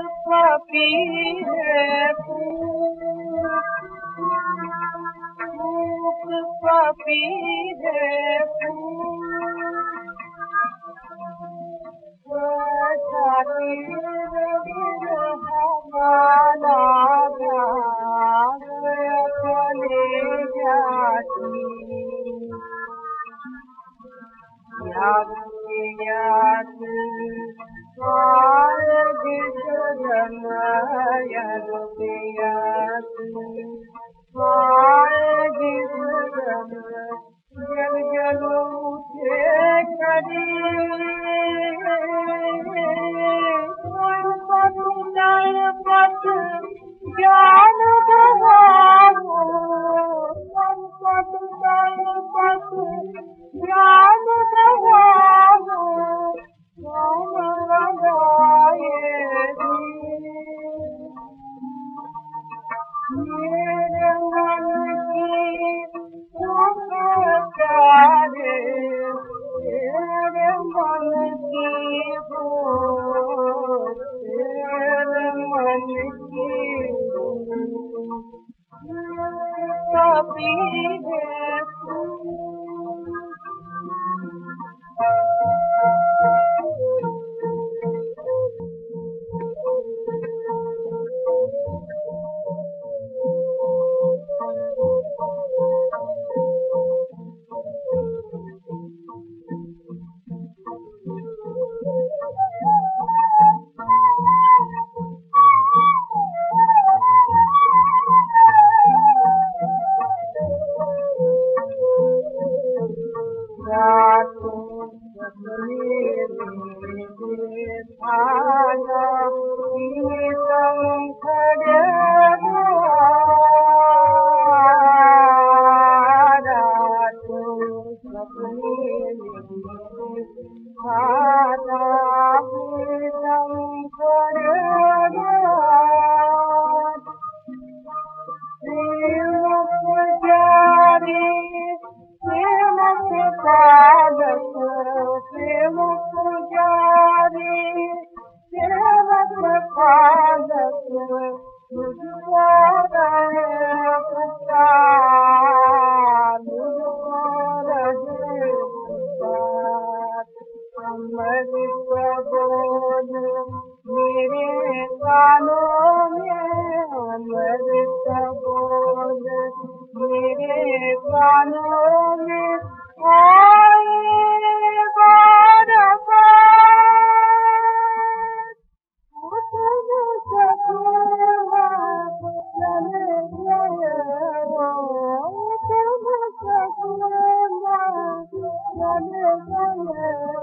पापी है फूक पापी है हमारा अपने जाती याद जल जल उठे करी पत ज्ञान गवाओ संपत पत ज्ञान गवाओ मेरे मन की प्यारे तेरे मन की हो तेरे मन की कभी है मेरे कानों में अमृत बोल मेरे कानों में आए बार बार उठन सकेला चले गए उठन सकेला चले गए